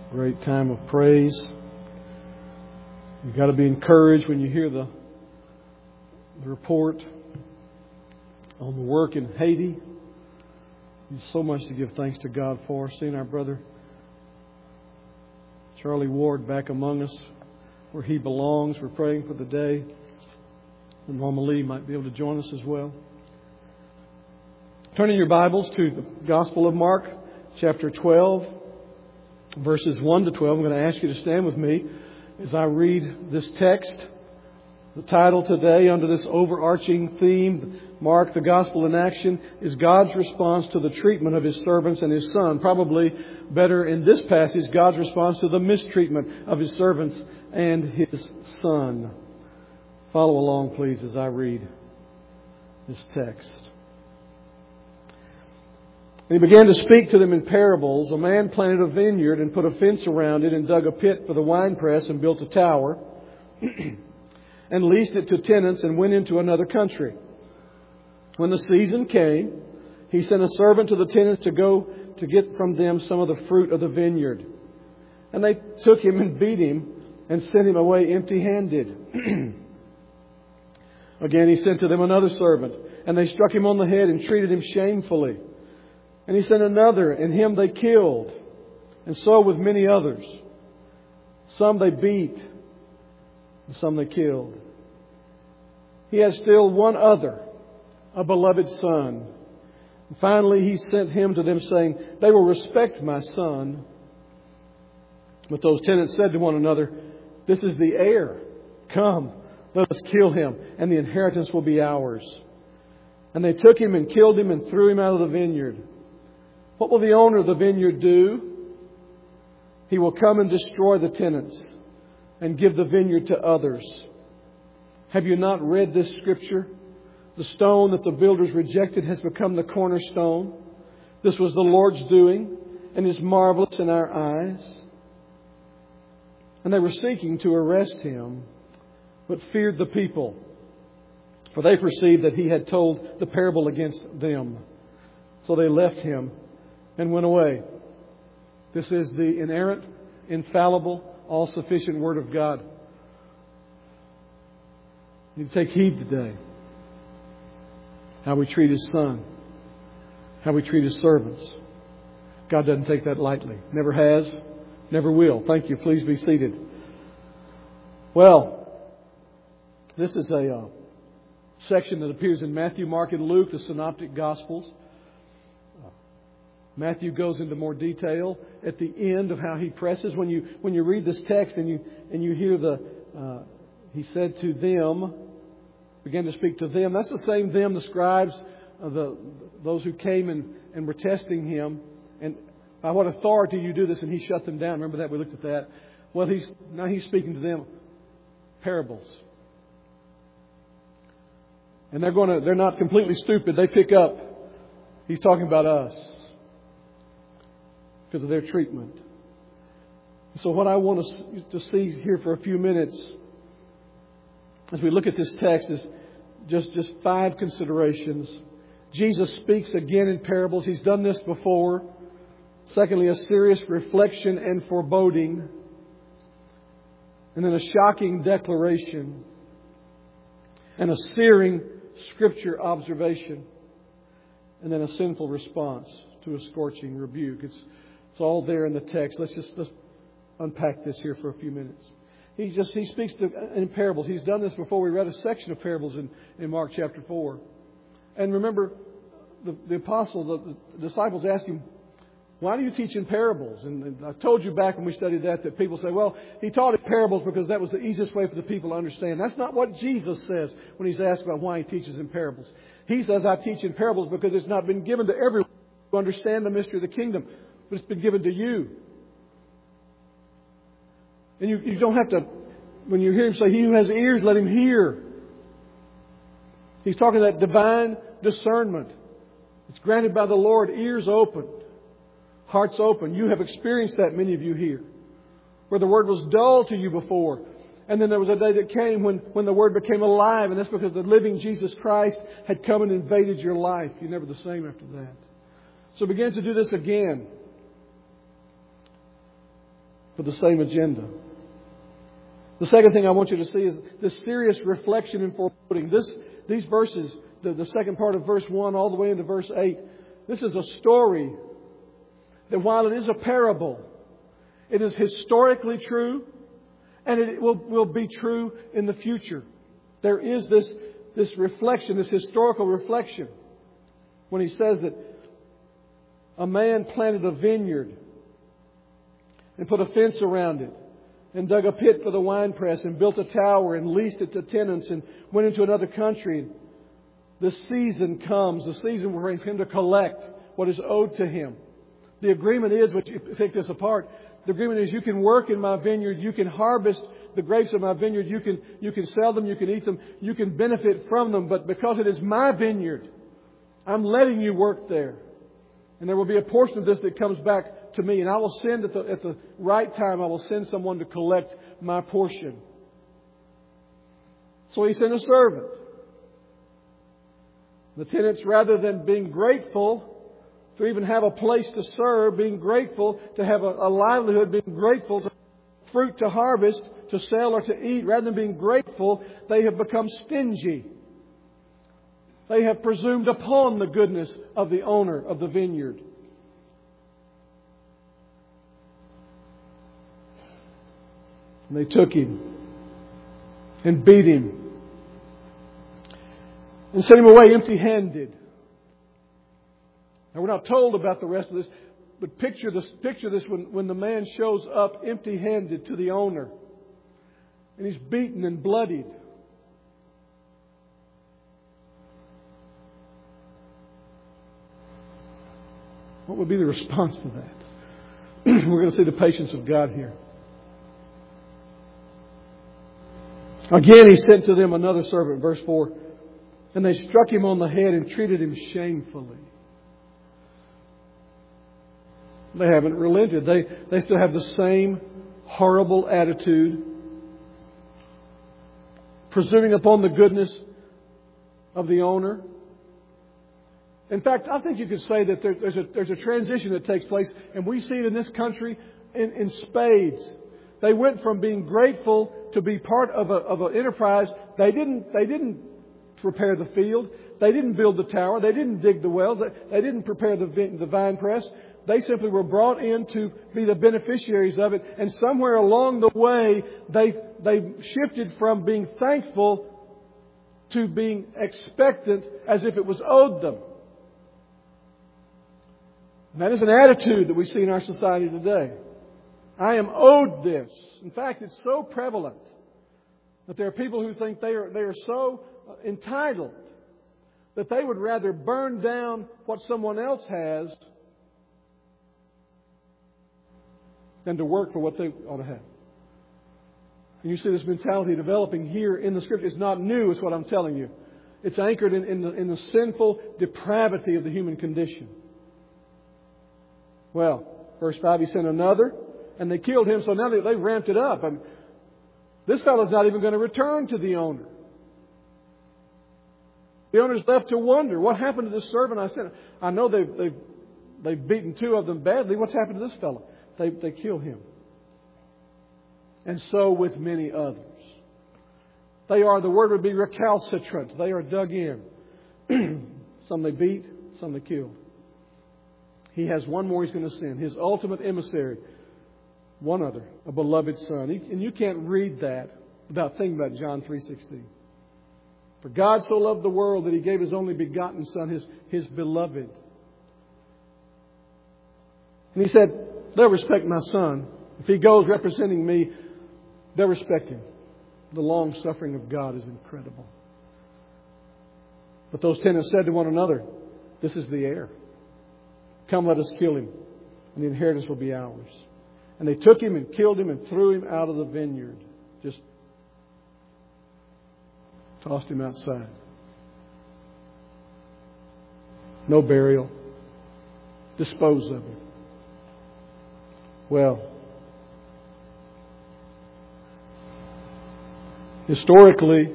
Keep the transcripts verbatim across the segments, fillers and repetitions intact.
Great time of praise. You've got to be encouraged when you hear the, the report on the work in Haiti. There's so much to give thanks to God for. Seeing our brother Charlie Ward back among us where he belongs. We're praying for the day when Mama Lee might be able to join us as well. Turning your Bibles to the Gospel of Mark, chapter twelve, verses one to twelve. I'm going to ask you to stand with me as I read this text. The title today, under this overarching theme, Mark, the Gospel in Action, is God's response to the treatment of His servants and His Son. Probably better in this passage, God's response to the mistreatment of His servants and His Son. Follow along, please, as I read this text. And He began to speak to them in parables. A man planted a vineyard and put a fence around it and dug a pit for the winepress and built a tower and leased it to tenants and went into another country. When the season came, he sent a servant to the tenants to go to get from them some of the fruit of the vineyard. And they took him and beat him and sent him away empty-handed. Again, he sent to them another servant, and they struck him on the head and treated him shamefully. And he sent another, and him they killed, and so with many others. Some they beat, and some they killed. He has still one other, a beloved son. And finally he sent him to them, saying, "They will respect my son." But those tenants said to one another, "This is the heir. Come, let us kill him, and the inheritance will be ours." And they took him and killed him and threw him out of the vineyard. What will the owner of the vineyard do? He will come and destroy the tenants and give the vineyard to others. Have you not read this scripture? The stone that the builders rejected has become the cornerstone. This was the Lord's doing and is marvelous in our eyes. And they were seeking to arrest him, but feared the people, for they perceived that he had told the parable against them. So they left him and went away. This is the inerrant, infallible, all-sufficient Word of God. You need to take heed today. How we treat His Son. How we treat His servants. God doesn't take that lightly. Never has. Never will. Thank you. Please be seated. Well, this is a uh, section that appears in Matthew, Mark, and Luke, the Synoptic Gospels. Matthew goes into more detail at the end of how he presses. When you when you read this text and you and you hear the uh, he said to them, began to speak to them. That's the same them, the scribes, uh, the those who came and, and were testing him. And by what authority you do this? And he shut them down. Remember that? We looked at that. Well, he's now he's speaking to them parables. And they're going to they're not completely stupid. They pick up. He's talking about us, because of their treatment. So what I want us to see here for a few minutes as we look at this text is just, just five considerations. Jesus speaks again in parables. He's done this before. Secondly, a serious reflection and foreboding. And then a shocking declaration. And a searing Scripture observation. And then a sinful response to a scorching rebuke. It's It's all there in the text. Let's just let's unpack this here for a few minutes. He just he speaks to, in parables. He's done this before. We read a section of parables in, in Mark chapter four. And remember, the, the apostle, the, the disciples asked him, "Why do you teach in parables?" And, and I told you back when we studied that that people say, "Well, he taught in parables because that was the easiest way for the people to understand." That's not what Jesus says when he's asked about why he teaches in parables. He says, "I teach in parables because it's not been given to everyone to understand the mystery of the kingdom, but it's been given to you." And you, you don't have to, when you hear him say, "He who has ears, let him hear." He's talking about divine discernment. It's granted by the Lord, ears open, hearts open. You have experienced that, many of you here, where the Word was dull to you before. And then there was a day that came when, when the Word became alive. And that's because the living Jesus Christ had come and invaded your life. You're never the same after that. So begin to do this again. for the same agenda. The second thing I want you to see is this serious reflection and foreboding. This, these verses, the, the second part of verse one all the way into verse eight, this is a story that while it is a parable, it is historically true and it will, will be true in the future. There is this, this reflection, this historical reflection, when he says that a man planted a vineyard and put a fence around it and dug a pit for the winepress and built a tower and leased it to tenants and went into another country. The season comes, the season for him to collect what is owed to him. The agreement is, which you pick this apart, the agreement is you can work in my vineyard, you can harvest the grapes of my vineyard, you can, you can sell them, you can eat them, you can benefit from them, but because it is my vineyard, I'm letting you work there. And there will be a portion of this that comes back to me, and I will send at the, at the right time, I will send someone to collect my portion. So he sent a servant. The tenants, rather than being grateful to even have a place to serve, being grateful to have a, a livelihood, being grateful to fruit to harvest, to sell or to eat, rather than being grateful, they have become stingy. They have presumed upon the goodness of the owner of the vineyard. And they took him and beat him and sent him away empty-handed. Now, we're not told about the rest of this, but picture this, picture this when, when the man shows up empty-handed to the owner and he's beaten and bloodied. What would be the response to that? We're going to see the patience of God here. Again, he sent to them another servant, verse four. And they struck him on the head and treated him shamefully. They haven't relented. They, they still have the same horrible attitude, presuming upon the goodness of the owner. In fact, I think you could say that there, there's, a, there's a transition that takes place, and we see it in this country in, in spades. They went from being grateful to be part of a, of an enterprise. They didn't, they didn't prepare the field. They didn't build the tower. They didn't dig the wells. They, they didn't prepare the, the vine press. They simply were brought in to be the beneficiaries of it. And somewhere along the way, they, they shifted from being thankful to being expectant as if it was owed them. And that is an attitude that we see in our society today. I am owed this. In fact, it's so prevalent that there are people who think they are, they are so entitled that they would rather burn down what someone else has than to work for what they ought to have. And you see this mentality developing here in the Scripture. It's not new, is what I'm telling you. It's anchored in, in, the, in the sinful depravity of the human condition. Well, verse five, he sent another, and they killed him. So now they, they've ramped it up. I mean, this fellow's not even going to return to the owner. The owner's left to wonder, what happened to this servant I sent? I know they've, they've, they've beaten two of them badly. What's happened to this fellow? They, they kill him. And so with many others. They are, the word would be recalcitrant. They are dug in. Some they beat, some they killed. He has one more he's going to send. His ultimate emissary. One other. A beloved son. And you can't read that without thinking about John three sixteen. For God so loved the world that He gave His only begotten Son, His, His beloved. And He said, they'll respect my Son. If He goes representing me, they'll respect Him. The long suffering of God is incredible. But those tenants said to one another, this is the heir. Come, let us kill him, and the inheritance will be ours. And they took him and killed him and threw him out of the vineyard. Just tossed him outside. No burial. Dispose of him. Well, historically,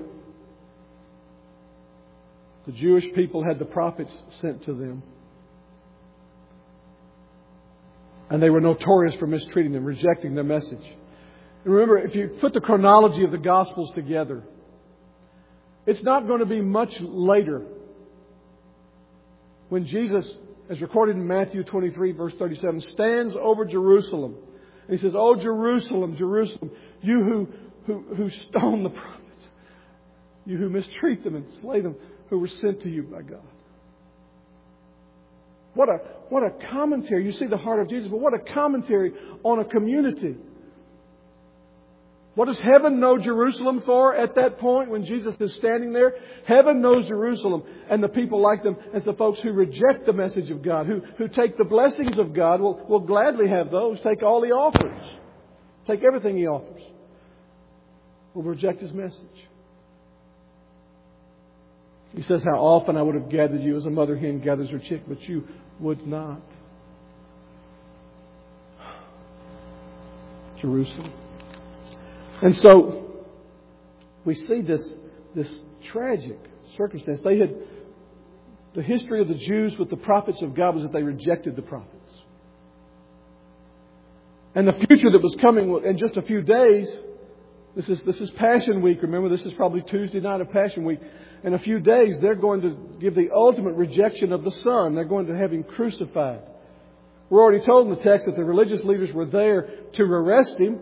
the Jewish people had the prophets sent to them. And they were notorious for mistreating them, rejecting their message. And remember, if you put the chronology of the Gospels together, it's not going to be much later when Jesus, as recorded in Matthew twenty-three, verse thirty-seven, stands over Jerusalem. And He says, "Oh, Jerusalem, Jerusalem, you who, who, who stone the prophets, you who mistreat them and slay them, who were sent to you by God." What a, what a commentary. You see the heart of Jesus, but what a commentary on a community. What does heaven know Jerusalem for at that point when Jesus is standing there? Heaven knows Jerusalem and the people like them as the folks who reject the message of God, who, who take the blessings of God, will, will gladly have those, take all He offers, take everything He offers, will reject His message. He says, "How often I would have gathered you as a mother hen gathers her chick, but you would not." Jerusalem. And so we see this, this tragic circumstance. They had, the history of the Jews with the prophets of God was that they rejected the prophets. And the future that was coming in just a few days, this is, this is Passion Week. Remember, this is probably Tuesday night of Passion Week. In a few days, they're going to give the ultimate rejection of the Son. They're going to have Him crucified. We're already told in the text that the religious leaders were there to arrest Him.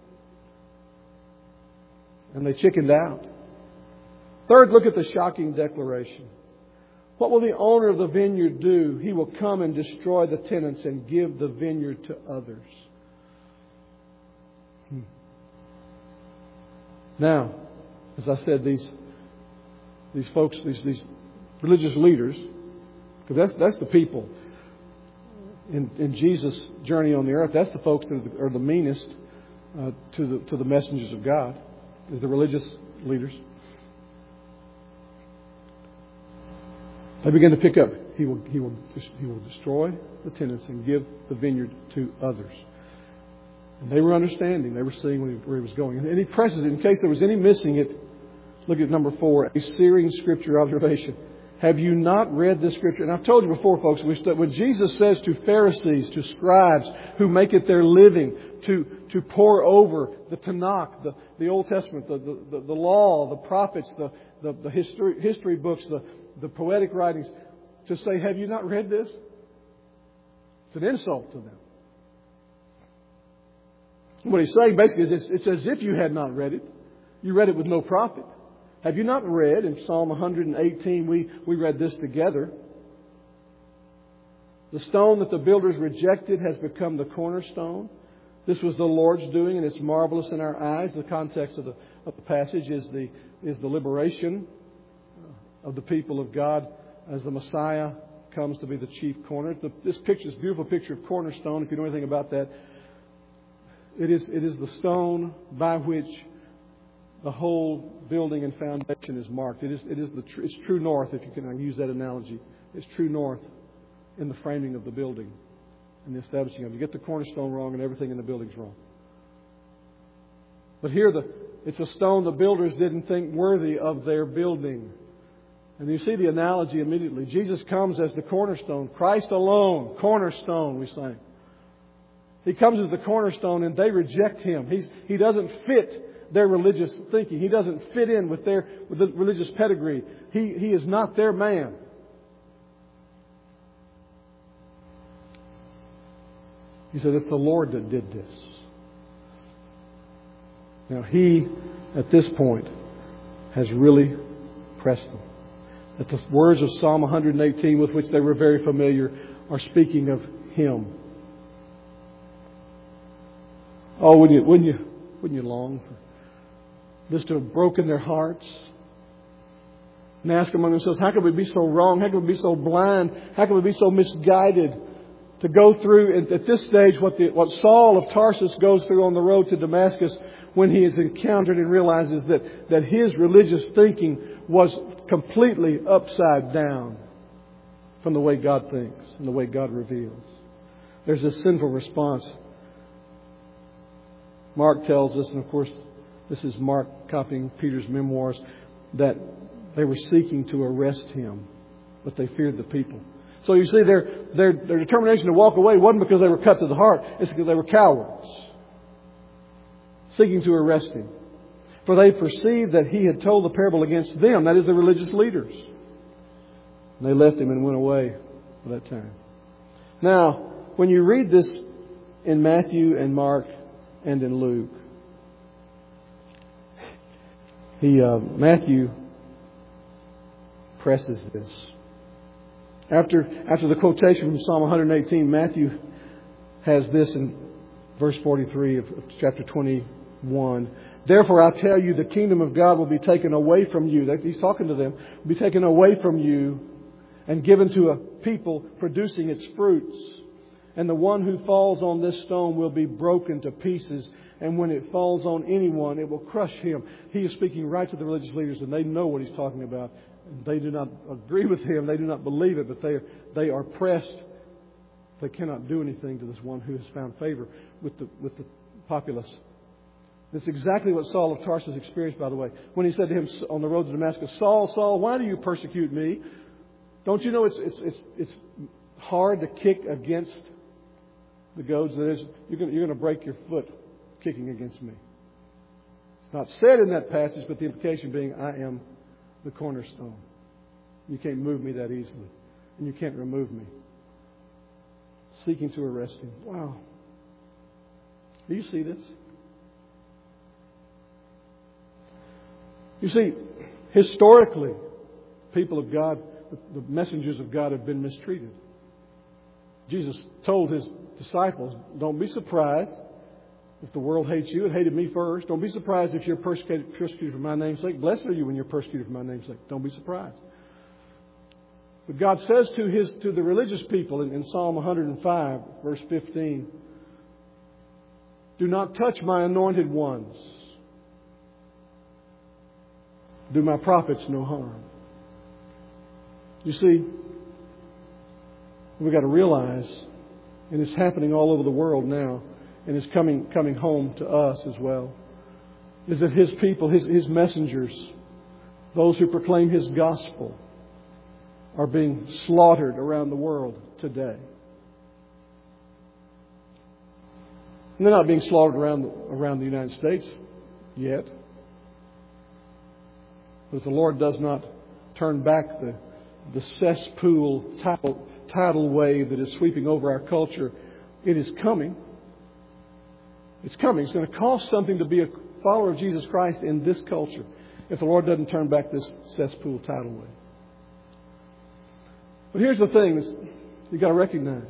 And they chickened out. Third, look at the shocking declaration. What will the owner of the vineyard do? He will come and destroy the tenants and give the vineyard to others. Hmm. Now, as I said, these these folks, these these religious leaders, because that's that's the people in in Jesus' journey on the earth. That's the folks that are the meanest uh, to the to the messengers of God. Is the religious leaders. They begin to pick up. He will, he will, he will destroy the tenants and give the vineyard to others. And they were understanding. They were seeing where he was going. And he presses it. In case there was any missing it, look at number four, a searing Scripture observation. Have you not read this Scripture? And I've told you before, folks, when Jesus says to Pharisees, to scribes who make it their living to, to pour over the Tanakh, the, the Old Testament, the, the, the law, the prophets, the, the, the history, history books, the, the poetic writings, to say, have you not read this? It's an insult to them. What he's saying basically is it's, it's as if you had not read it. You read it with no profit. Have you not read in Psalm one eighteen, we, we read this together. The stone that the builders rejected has become the cornerstone. This was the Lord's doing, and it's marvelous in our eyes. The context of the, of the passage is the, is the liberation of the people of God as the Messiah comes to be the chief corner. The, this picture, this beautiful picture of cornerstone, if you know anything about that, it is, it is the stone by which the whole building and foundation is marked. It is, it is the tr- it's true north, if you can use that analogy. It's true north in the framing of the building and the establishing of it. You get the cornerstone wrong and everything in the building's wrong. But here, the, it's a stone the builders didn't think worthy of their building. And you see the analogy immediately. Jesus comes as the cornerstone. Christ alone, cornerstone, we sang. He comes as the cornerstone and they reject Him. He's, he doesn't fit their religious thinking. He doesn't fit in with their with the religious pedigree. He, he is not their man. He said, it's the Lord that did this. Now, He, at this point, has really pressed them. That the words of Psalm one eighteen, with which they were very familiar, are speaking of Him. Oh, wouldn't you, wouldn't you, wouldn't you long for this to have broken their hearts? And ask among themselves, how can we be so wrong? How can we be so blind? How can we be so misguided to go through, at, at this stage, what, the, what Saul of Tarsus goes through on the road to Damascus when he is encountered and realizes that, that his religious thinking was completely upside down from the way God thinks and the way God reveals. There's a sinful response. Mark tells us, and of course this is Mark copying Peter's memoirs, that they were seeking to arrest Him, but they feared the people. So you see, their, their, their determination to walk away wasn't because they were cut to the heart. It's because they were cowards, seeking to arrest Him. For they perceived that He had told the parable against them, that is, the religious leaders. And they left Him and went away for that time. Now, when you read this in Matthew and Mark and in Luke, he uh, Matthew presses this. After, after the quotation from Psalm one eighteen, Matthew has this in verse forty-three of, of chapter twenty-one. Therefore, I tell you, the kingdom of God will be taken away from you. He's talking to them. Will be taken away from you and given to a people producing its fruits. And the one who falls on this stone will be broken to pieces. And when it falls on anyone, it will crush him. He is speaking right to the religious leaders, and they know what He's talking about. They do not agree with Him. They do not believe it, but they are, they are pressed. They cannot do anything to this one who has found favor with the, with the populace. This is exactly what Saul of Tarsus experienced, by the way, when he said to him on the road to Damascus, Saul, Saul, why do you persecute me? Don't you know it's it's it's, it's hard to kick against the goads? That is, you're going you're going to break your foot kicking against me. It's not said in that passage, but the implication being, I am the cornerstone. You can't move me that easily, and you can't remove me. Seeking to arrest Him. Wow. Do you see this? You see, historically, people of God, the messengers of God have been mistreated. Jesus told His disciples, don't be surprised if the world hates you. It hated me first. Don't be surprised if you're persecuted, persecuted for my name's sake. Blessed are you when you're persecuted for my name's sake. Don't be surprised. But God says to His to the religious people in, in Psalm one hundred five, verse fifteen, do not touch my anointed ones. Do my prophets no harm. You see, we've got to realize, and it's happening all over the world now, and it's coming coming home to us as well, is that His people, His, His messengers, those who proclaim His gospel, are being slaughtered around the world today. And they're not being slaughtered around the, around the United States yet. But if the Lord does not turn back the, the cesspool tidal, tidal wave that is sweeping over our culture, it is coming. It's coming. It's going to cost something to be a follower of Jesus Christ in this culture if the Lord doesn't turn back this cesspool tidal wave. But here's the thing you've got to recognize.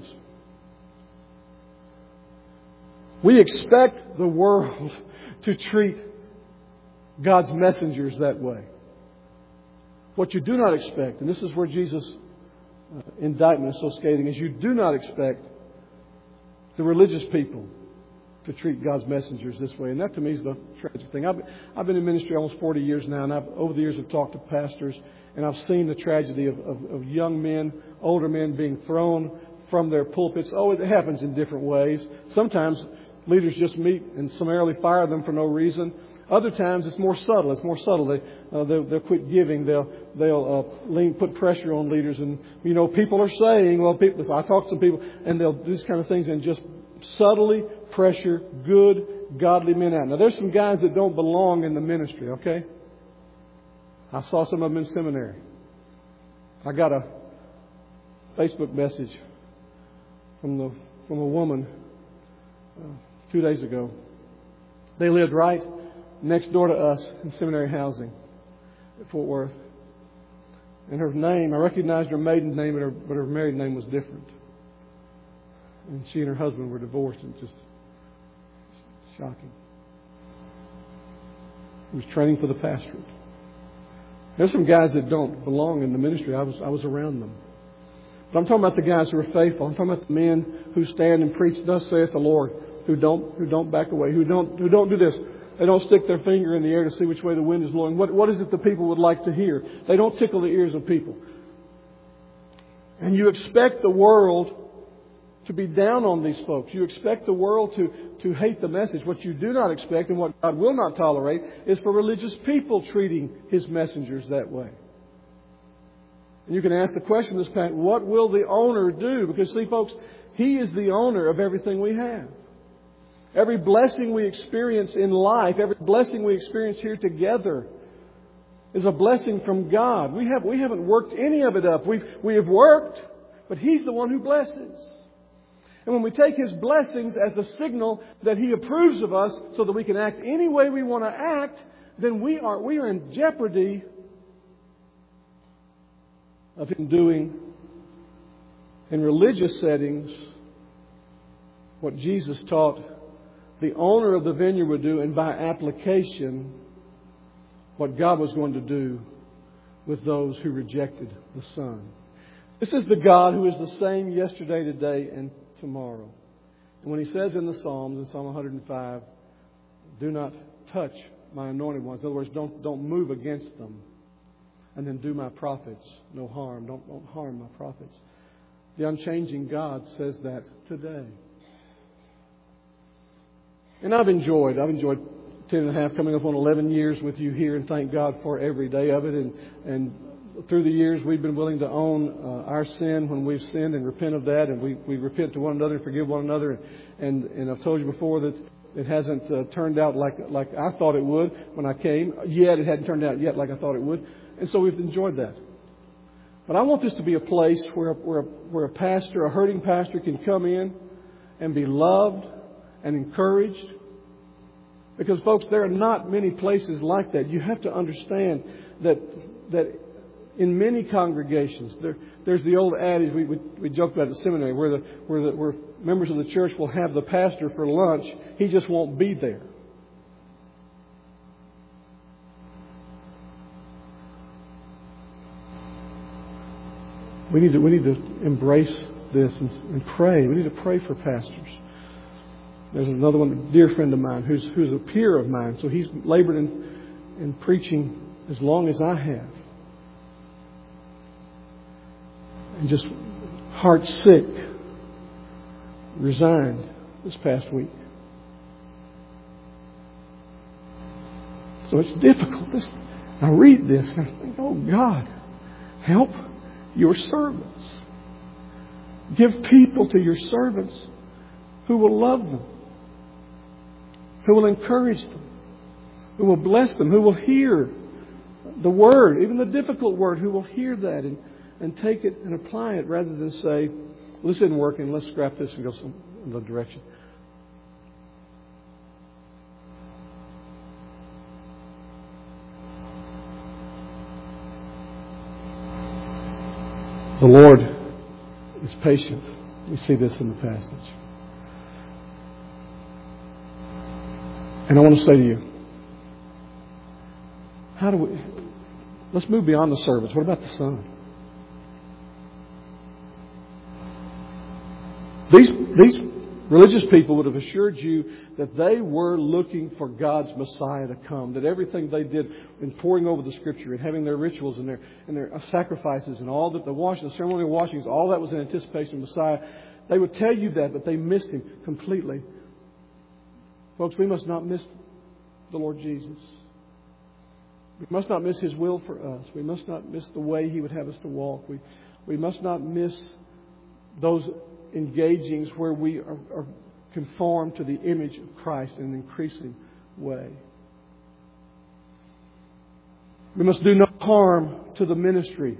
We expect the world to treat God's messengers that way. What you do not expect, and this is where Jesus' uh, indictment is so scathing, is you do not expect the religious people to treat God's messengers this way. And that to me is the tragic thing. I've, I've been in ministry almost forty years now, and I've, over the years I've talked to pastors, and I've seen the tragedy of, of, of young men, older men being thrown from their pulpits. Oh, it happens in different ways. Sometimes leaders just meet and summarily fire them for no reason. Other times it's more subtle. It's more subtle. They uh, they'll, they'll quit giving. They'll they'll uh, lean, put pressure on leaders, and you know people are saying, well, people. If I talk to some people, and they'll do these kind of things and just subtly pressure good, godly men out. Now there's some guys that don't belong in the ministry. Okay, I saw some of them in seminary. I got a Facebook message from the from a woman uh, two days ago. They lived right next door to us in seminary housing at Fort Worth. And her name, I recognized her maiden name, but her, but her married name was different. And she and her husband were divorced, and just shocking. He was training for the pastorate. There's some guys that don't belong in the ministry. I was I was around them. But I'm talking about the guys who are faithful. I'm talking about the men who stand and preach, thus saith the Lord, who don't who don't back away, who don't who don't do this. They don't stick their finger in the air to see which way the wind is blowing. What, what is it the people would like to hear? They don't tickle the ears of people. And you expect the world to be down on these folks. You expect the world to, to hate the message. What you do not expect, and what God will not tolerate, is for religious people treating His messengers that way. And you can ask the question this time, what will the owner do? Because see, folks, He is the owner of everything we have. Every blessing we experience in life, every blessing we experience here together is a blessing from God. We have, we haven't worked any of it up. We've, we have worked, but He's the one who blesses. And when we take His blessings as a signal that He approves of us so that we can act any way we want to act, then we are, we are in jeopardy of Him doing in religious settings what Jesus taught the owner of the vineyard would do, and by application, what God was going to do with those who rejected the Son. This is the God who is the same yesterday, today, and tomorrow. And when He says in the Psalms, in Psalm one hundred five, do not touch my anointed ones. In other words, don't, don't move against them. And then do my prophets no harm. Don't, don't harm my prophets. The unchanging God says that today. And I've enjoyed, I've enjoyed ten and a half, coming up on eleven years with you here, and thank God for every day of it. And, and through the years, we've been willing to own uh, our sin when we've sinned and repent of that. And we, we repent to one another and forgive one another. And, and I've told you before that it hasn't uh, turned out like, like I thought it would when I came. Yet it hadn't turned out yet like I thought it would. And so we've enjoyed that. But I want this to be a place where, where, where a pastor, a hurting pastor, can come in and be loved and encouraged. Because, folks, there are not many places like that. You have to understand that that in many congregations, there, there's the old adage we, we, we joked about at the seminary, where the, where the where members of the church will have the pastor for lunch. He just won't be there. We need to we need to embrace this and, and pray. We need to pray for pastors. There's another one, a dear friend of mine, who's who's a peer of mine. So he's labored in in preaching as long as I have, and just heart sick, resigned this past week. So it's difficult. This, I read this and I think, oh God, help your servants. Give people to your servants who will love them, who will encourage them, who will bless them, who will hear the word, even the difficult word, who will hear that and, and take it and apply it rather than say, well, this isn't working, let's scrap this and go some other direction. The Lord is patient. We see this in the passage. And I want to say to you, how do we, let's move beyond the servants. What about the Son? These, these religious people would have assured you that they were looking for God's Messiah to come. That everything they did in poring over the Scripture and having their rituals and their and their sacrifices and all that, the washing, the ceremonial washings, all that was in anticipation of Messiah. They would tell you that, but they missed Him completely. Folks, we must not miss the Lord Jesus. We must not miss His will for us. We must not miss the way He would have us to walk. We we must not miss those engagings where we are, are conformed to the image of Christ in an increasing way. We must do no harm to the ministry.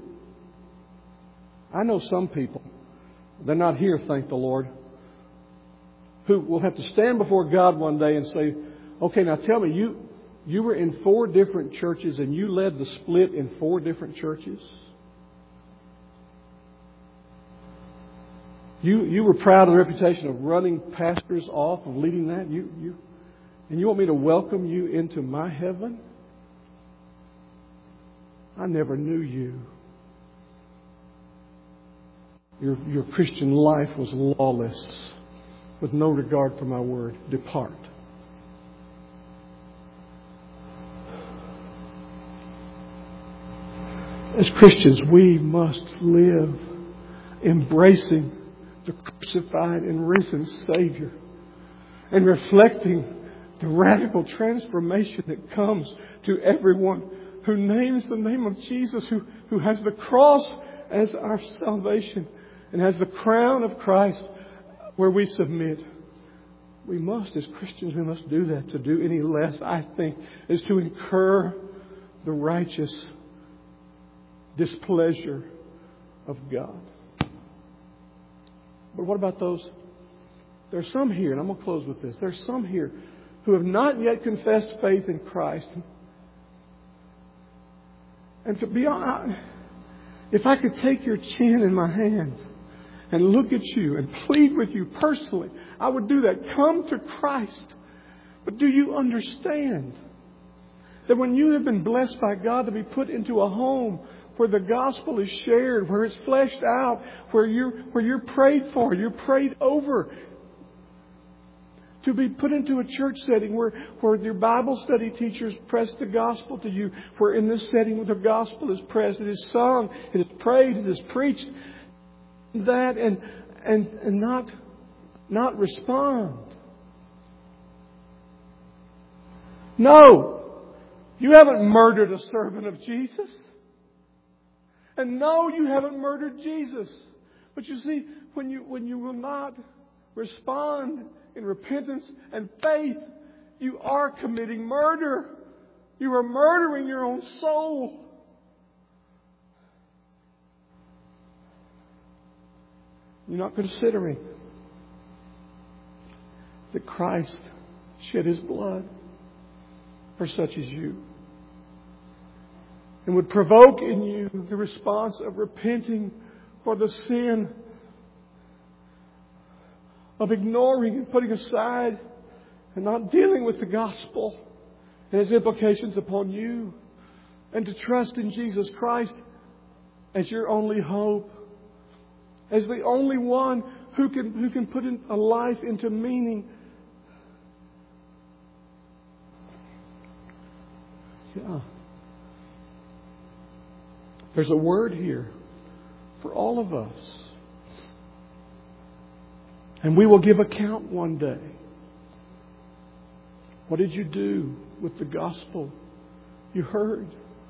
I know some people, they're not here, thank the Lord, who will have to stand before God one day and say, okay, now tell me, you you were in four different churches and you led the split in four different churches? You you were proud of the reputation of running pastors off, of leading that? You you and you want me to welcome you into my heaven? I never knew you. Your your Christian life was lawless, with no regard for my word. Depart. As Christians, we must live embracing the crucified and risen Savior and reflecting the radical transformation that comes to everyone who names the name of Jesus, who, who has the cross as our salvation and as the crown of Christ where we submit. We must, as Christians, we must do that. To do any less, I think, is to incur the righteous displeasure of God. But what about those? There are some here, and I'm going to close with this. There are some here who have not yet confessed faith in Christ. And to be honest, if I could take your chin in my hand and look at you and plead with you personally, I would do that. Come to Christ. But do you understand that when you have been blessed by God to be put into a home where the gospel is shared, where it's fleshed out, where you're, where you're prayed for, you're prayed over, to be put into a church setting where, where your Bible study teachers press the gospel to you, where in this setting where the gospel is pressed, it is sung, it is prayed, it is preached, that and and, and not, not respond. No, you haven't murdered a servant of Jesus. And no, you haven't murdered Jesus. But you see, when you when you will not respond in repentance and faith, you are committing murder. You are murdering your own soul. You're not considering that Christ shed His blood for such as you, and would provoke in you the response of repenting for the sin of ignoring and putting aside and not dealing with the gospel and its implications upon you, and to trust in Jesus Christ as your only hope, as the only one who can who can put a life into meaning. Yeah. There's a word here for all of us. And we will give account one day. What did you do with the gospel you heard?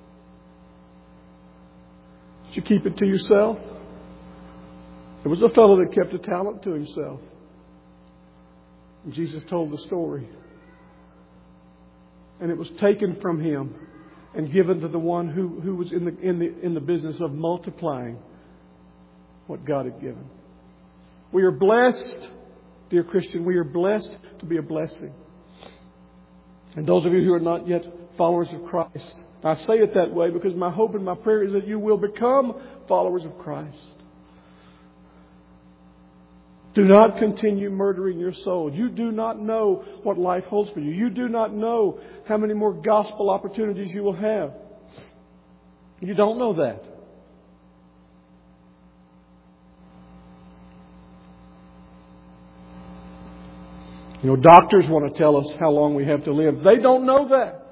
Did you keep it to yourself? There was a fellow that kept a talent to himself. And Jesus told the story. And it was taken from him and given to the one who, who was in the, in the, in the business of multiplying what God had given. We are blessed, dear Christian, we are blessed to be a blessing. And those of you who are not yet followers of Christ, I say it that way because my hope and my prayer is that you will become followers of Christ. Do not continue murdering your soul. You do not know what life holds for you. You do not know how many more gospel opportunities you will have. You don't know that. You know, doctors want to tell us how long we have to live. They don't know that.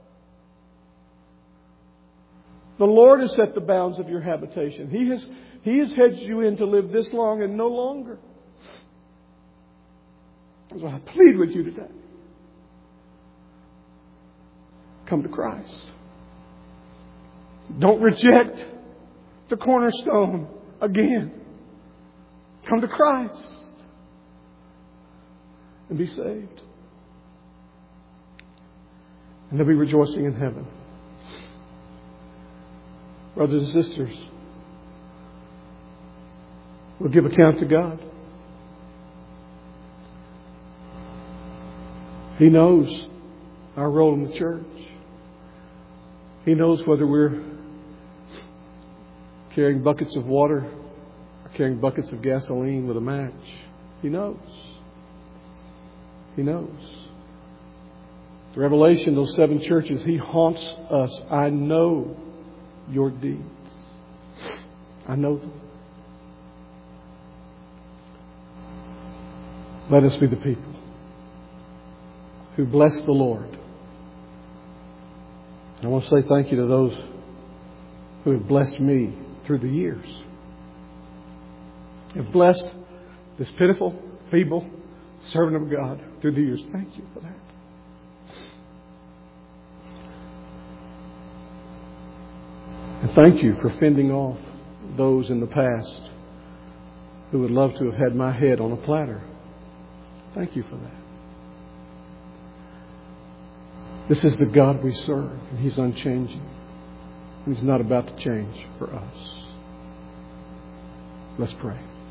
The Lord has set the bounds of your habitation. He has, He has hedged you in to live this long and no longer. So I plead with you today. Come to Christ. Don't reject the cornerstone again. Come to Christ and be saved. And there'll be rejoicing in heaven. Brothers and sisters, we'll give account to God. He knows our role in the church. He knows whether we're carrying buckets of water or carrying buckets of gasoline with a match. He knows. He knows. The Revelation, those seven churches, He haunts us. I know your deeds. I know them. Let us be the people who bless the Lord. I want to say thank you to those who have blessed me through the years. Have blessed this pitiful, feeble servant of God through the years. Thank you for that. And thank you for fending off those in the past who would love to have had my head on a platter. Thank you for that. This is the God we serve, and He's unchanging. And He's not about to change for us. Let's pray.